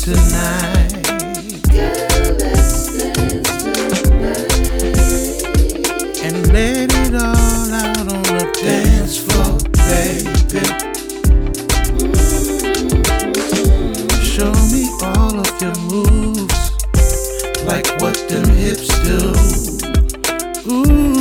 tonight. Girl, let's dance tonight. And let it all out on the dance floor, baby. Show me all of your moves, like what them hips do. Ooh,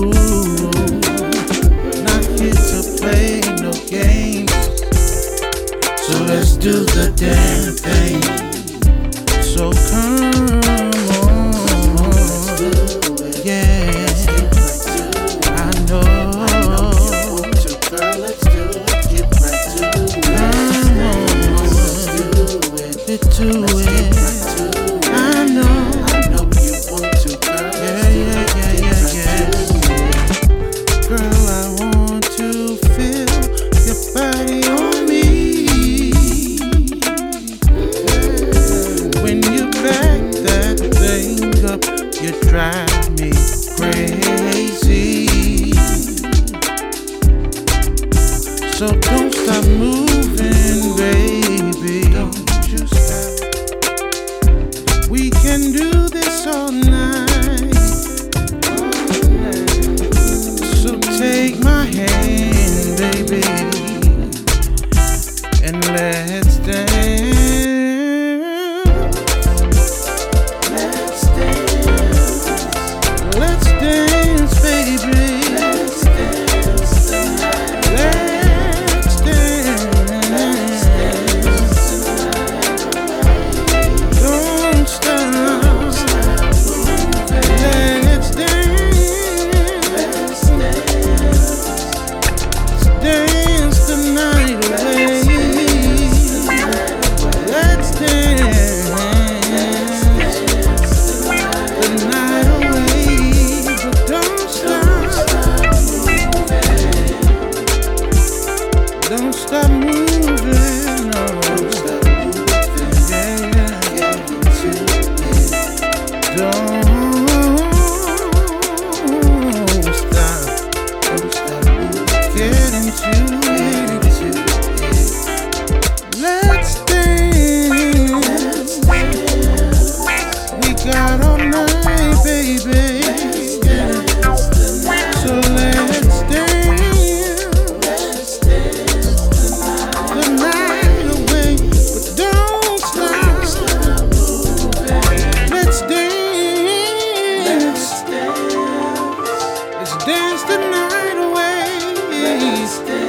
not here to play no games, so let's do the damn thing. So come on, yeah, I know. Girl, let's do it. Get right to it. Come on, get to it. I know. I know you want to, girl. Yeah. Girl, I want to feel your body on me. When you back that thing up, you drive me crazy. So don't stop moving, baby. Don't you stop. We can do this all night. So take my hand, baby, and let's dance. Let's dance. Let's dance, baby. Let's dance tonight. Let's dance. Don't stop. Let's dance. Dance the night away. Let's dance the night away. But don't stop. Don't stop moving. No. Yeah. Don't stop. Get into it. Let's dance. We got all night, baby. So let's dance the night away. But don't stop. Let's dance. Let's dance the night away.